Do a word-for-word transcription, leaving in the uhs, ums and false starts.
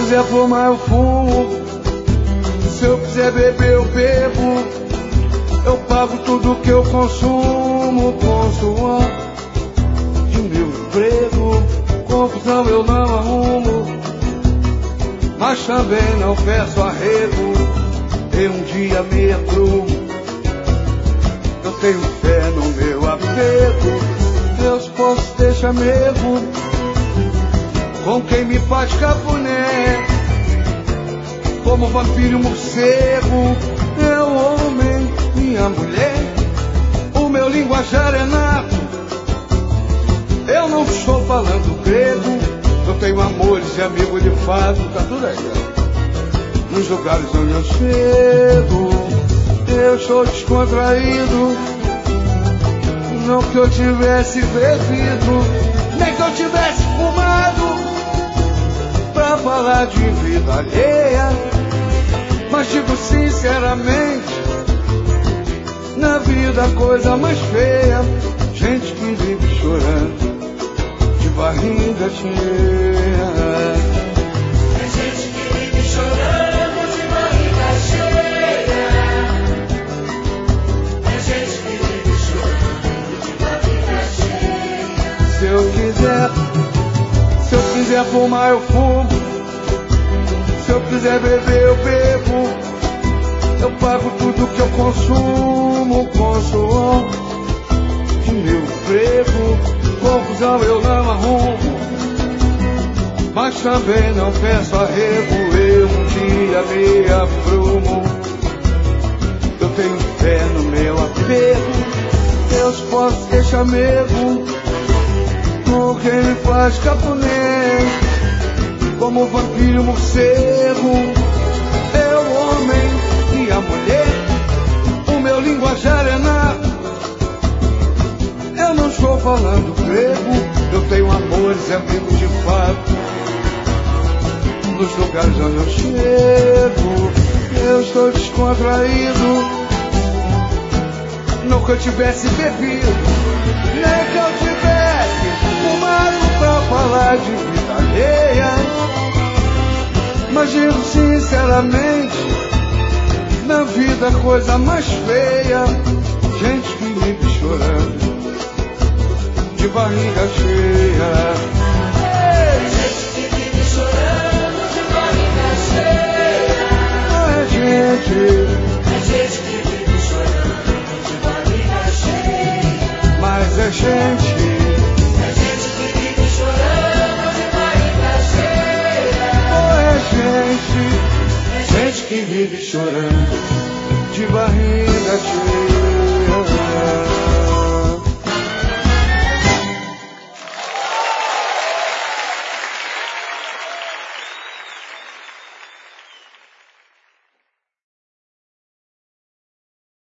quiser fumar eu fumo, se eu quiser beber eu bebo, eu pago tudo que eu consumo com suor de meu emprego. Confusão eu não arrumo, mas também não peço arrego. E um dia me aprumo, eu tenho fé no meu apego. Deus posso deixar mesmo com quem me faz cafuné, como vampiro e morcego, é o homem, minha mulher. O meu linguajar é nato, eu não estou falando grego. Eu tenho amores e amigos de fato, tá tudo aí, ó. Nos lugares onde eu chego, eu estou descontraído. Não que eu tivesse bebido, nem que eu tivesse fumado pra falar de vida alheia, mas digo sinceramente, na vida a coisa mais feia, gente que vive chorando de barriga cheia. É gente que vive chorando de barriga cheia. É gente que vive chorando de barriga cheia. Se eu quiser, se eu quiser fumar eu fumo, se eu quiser beber eu bebo, eu pago tudo que eu consumo com suor de meu emprego. Confusão eu não arrumo, mas também não peço arrego. Eu um dia me aprumo, eu tenho fé no meu apego. Deus posso deixar mesmo com quem me faz cafuné, como vampiro e morcego, é o homem e a mulher. O meu linguajar é nato, eu não estou falando grego. Eu tenho amores e amigos de fato, nos lugares onde eu chego, eu estou descontraído. Não que eu tivesse bebido, nem que eu tivesse fumado pra falar de vida alheia, mas digo sinceramente, na vida a coisa mais feia, gente que vive chorando de barriga cheia. É gente que vive chorando de barriga cheia. É gente, É gente que vive chorando de barriga cheia. mas é gente, É gente que vive chorando de barriga cheia. oh, é gente, gente que vive chorando de barriga cheia.